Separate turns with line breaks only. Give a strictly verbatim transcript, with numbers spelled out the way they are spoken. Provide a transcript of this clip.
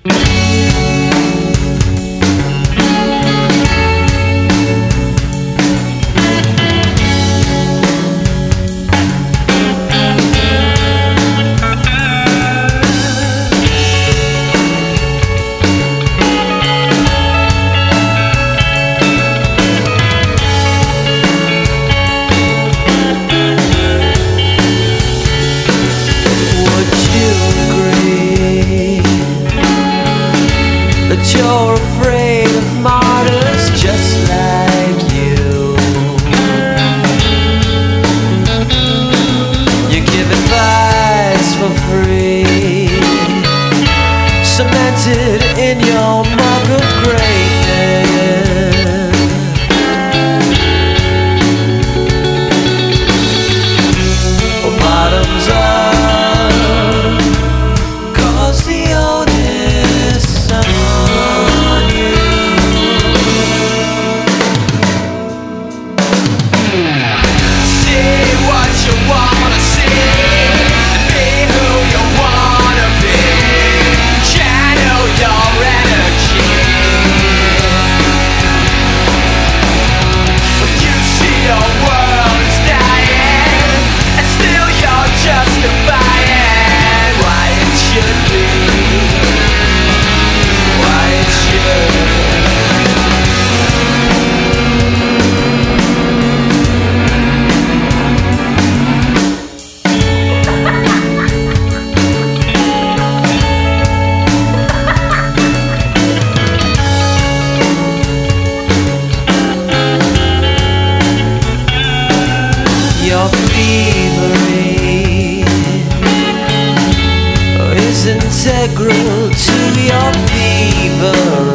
That you're afraid of martyrs just like you. You give advice for free, cemented in your mug of greatness. Well, bottoms up, 'cause the onus on you. See what you wanna see, be who you wanna be, channel your energy. When you see your world is dying, and still you're justifying why it should be, why it should. Your thievery is integral to your fever.